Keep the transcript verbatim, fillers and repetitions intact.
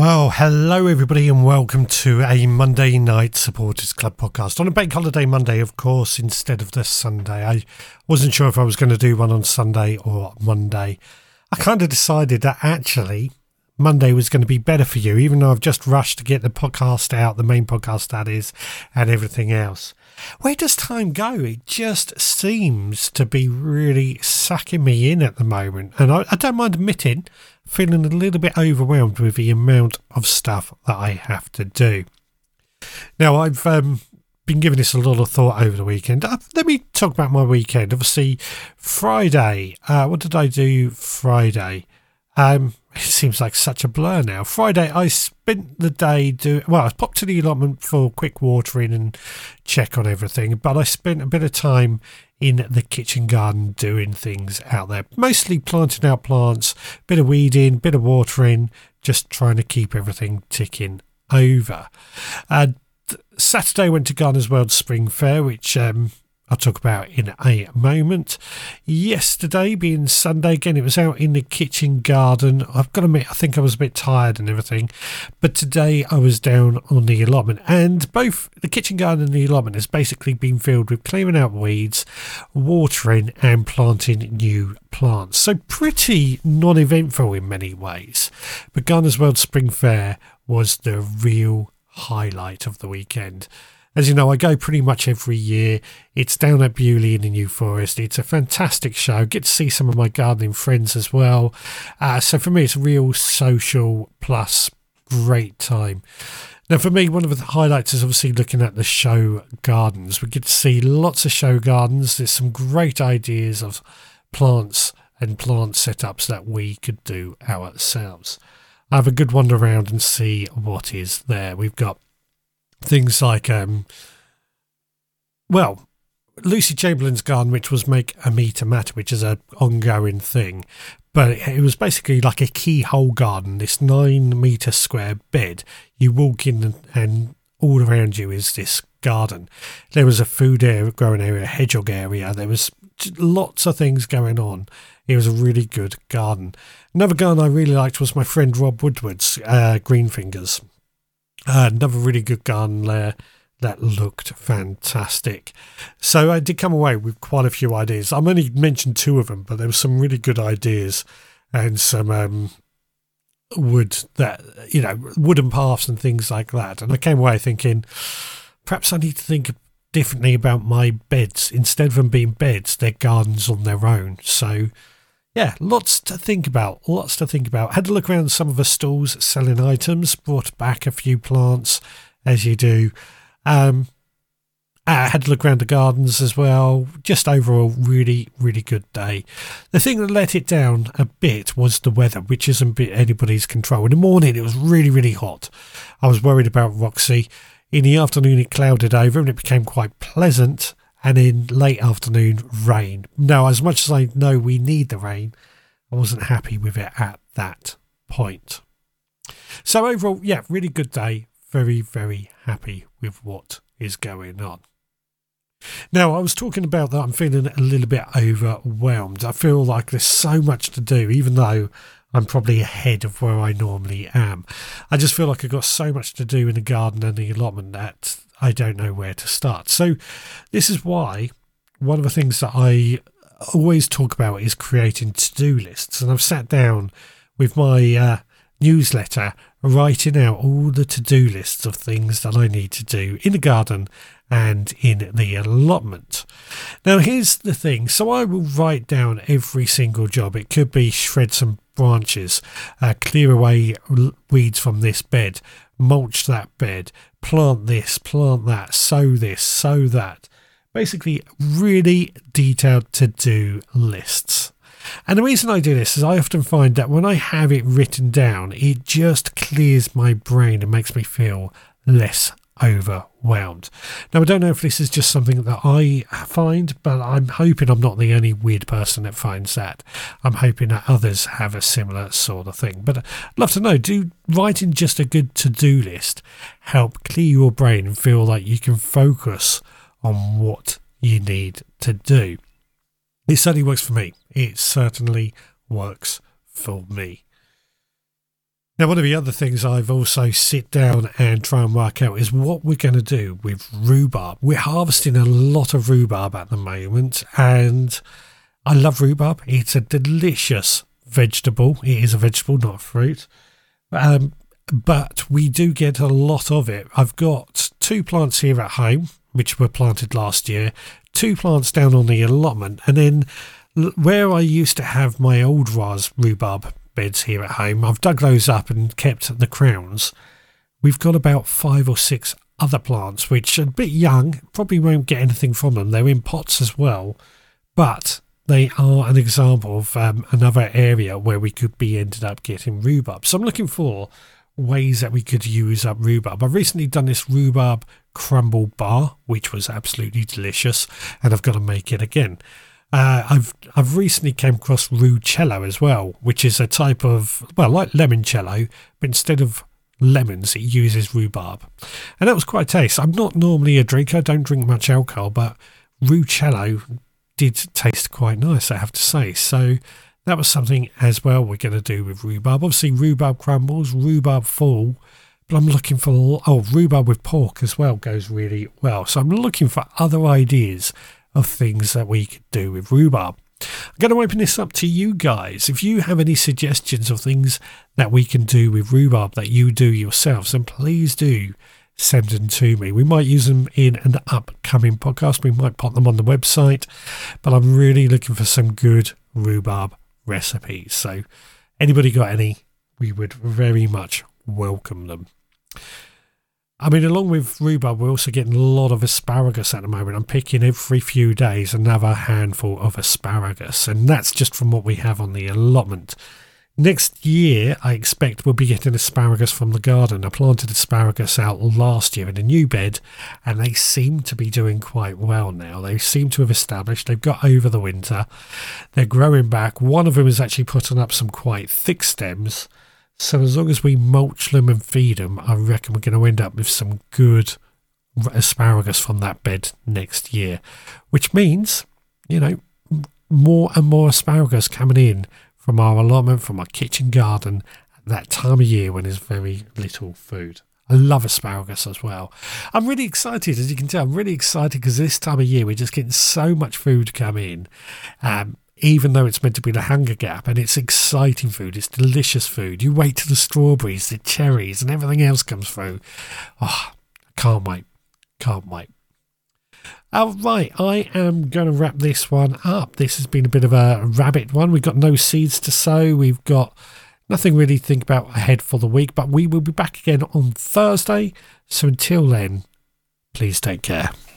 Well, hello everybody and welcome to a Monday Night Supporters Club podcast. On a bank holiday Monday, of course, instead of the Sunday. I wasn't sure if I was going to do one on Sunday or Monday. I kind of decided that actually Monday was going to be better for you, even though I've just rushed to get the podcast out, the main podcast that is, and everything else. Where does time go? It just seems to be really sucking me in at the moment. And I, I don't mind admitting, feeling a little bit overwhelmed with the amount of stuff that I have to do. Now, I've um, been giving this a lot of thought over the weekend. Uh, let me talk about my weekend. Obviously, Friday. Uh, what did I do Friday? Um, it seems like such a blur now. Friday, I spent the day doing... Well, I popped to the allotment for quick watering and check on everything, but I spent a bit of time in the kitchen garden doing things out there. Mostly planting out plants, bit of weeding, bit of watering, just trying to keep everything ticking over. Uh, Saturday went to Gardeners World Spring Fair, which... Um, I'll talk about in a moment. Yesterday, being Sunday, again, it was out in the kitchen garden. I've got to admit, I think I was a bit tired and everything. But today, I was down on the allotment. And both the kitchen garden and the allotment has basically been filled with clearing out weeds, watering and planting new plants. So pretty non-eventful in many ways. But Gardeners World Spring Fair was the real highlight of the weekend. As you know, I go pretty much every year. It's down at Bewley in the New Forest. It's a fantastic show. Get to see some of my gardening friends as well. Uh, so for me, it's a real social plus great time. Now, for me, one of the highlights is obviously looking at the show gardens. We get to see lots of show gardens. There's some great ideas of plants and plant setups that we could do ourselves. I have a good wander around and see what is there. We've got things like, um, well, Lucy Chamberlain's garden, which was Make a Meter Matter, which is an ongoing thing. But it was basically like a keyhole garden, this nine metre square bed. You walk in and, and all around you is this garden. There was a food area, growing area, a hedgehog area. There was lots of things going on. It was a really good garden. Another garden I really liked was my friend Rob Woodward's uh, Green Fingers. Uh, another really good garden there that looked fantastic. So I did come away with quite a few ideas. I'm only mentioned two of them, but there were some really good ideas and some um, wood that, you know, wooden paths and things like that. And I came away thinking, perhaps I need to think differently about my beds. Instead of them being beds, they're gardens on their own. So yeah, lots to think about, lots to think about. Had to look around some of the stalls selling items, brought back a few plants, as you do. Um, I had to look around the gardens as well. Just overall, really, really good day. The thing that let it down a bit was the weather, which isn't anybody's control. In the morning, it was really, really hot. I was worried about Roxy. In the afternoon, it clouded over and it became quite pleasant. And in late afternoon, rain. Now, as much as I know we need the rain, I wasn't happy with it at that point. So overall, yeah, really good day. Very, very happy with what is going on. Now, I was talking about that I'm feeling a little bit overwhelmed. I feel like there's so much to do, even though I'm probably ahead of where I normally am. I just feel like I've got so much to do in the garden and the allotment that I don't know where to start. So this is why one of the things that I always talk about is creating to-do lists. And I've sat down with my uh, newsletter writing out all the to-do lists of things that I need to do in the garden and in the allotment. Now, here's the thing. So I will write down every single job. It could be shred some branches, uh, clear away weeds from this bed, mulch that bed, plant this, plant that, sow this, sow that. Basically, really detailed to-do lists. And the reason I do this is I often find that when I have it written down, it just clears my brain and makes me feel less overwhelmed. Now, I don't know if this is just something that I find, but I'm hoping I'm not the only weird person that finds that. I'm hoping that others have a similar sort of thing. But I'd love to know, do writing just a good to-do list help clear your brain and feel like you can focus on what you need to do? It certainly works for me. It certainly works for me. Now, one of the other things I've also sit down and try and work out is what we're going to do with rhubarb. We're harvesting a lot of rhubarb at the moment, and I love rhubarb. It's a delicious vegetable. It is a vegetable, not a fruit. Um, but we do get a lot of it. I've got two plants here at home, which were planted last year, two plants down on the allotment, and then where I used to have my old ras rhubarb beds here at home, I've dug those up and kept the crowns. We've got about five or six other plants which are a bit young, probably won't get anything from them. They're in pots as well, but they are an example of um, another area where we could be ended up getting rhubarb. So I'm looking for ways that we could use up rhubarb. I've recently done this rhubarb crumble bar, which was absolutely delicious, and I've got to make it again. Uh, I've I've recently came across Rucello as well, which is a type of, well, like limoncello, but instead of lemons, it uses rhubarb. And that was quite a taste. I'm not normally a drinker, I don't drink much alcohol, but Rucello did taste quite nice, I have to say. So that was something as well we're going to do with rhubarb. Obviously, rhubarb crumbles, rhubarb full, but I'm looking for, oh, rhubarb with pork as well goes really well. So I'm looking for other ideas of things that we could do with rhubarb. I'm going to open this up to you guys. If you have any suggestions of things that we can do with rhubarb that you do yourselves, then please do send them to me. We might use them in an upcoming podcast. We might put them on the website, but I'm really looking for some good rhubarb recipes. So anybody got any, we would very much welcome them. I mean, along with rhubarb, we're also getting a lot of asparagus at the moment. I'm picking every few days another handful of asparagus, and that's just from what we have on the allotment. Next year, I expect we'll be getting asparagus from the garden. I planted asparagus out last year in a new bed, and they seem to be doing quite well now. They seem to have established. They've got over the winter. They're growing back. One of them is actually putting up some quite thick stems. So as long as we mulch them and feed them, I reckon we're going to end up with some good asparagus from that bed next year, which means, you know, more and more asparagus coming in from our allotment, from our kitchen garden at that time of year when there's very little food. I love asparagus as well. I'm really excited, as you can tell. I'm really excited because this time of year we're just getting so much food come in. Um, even though it's meant to be the hunger gap, and it's exciting food, it's delicious food. You wait till the strawberries, the cherries, and everything else comes through. Oh, can't wait. Can't wait. All right, I am going to wrap this one up. This has been a bit of a rabbit one. We've got no seeds to sow. We've got nothing really to think about ahead for the week, but we will be back again on Thursday. So until then, please take care.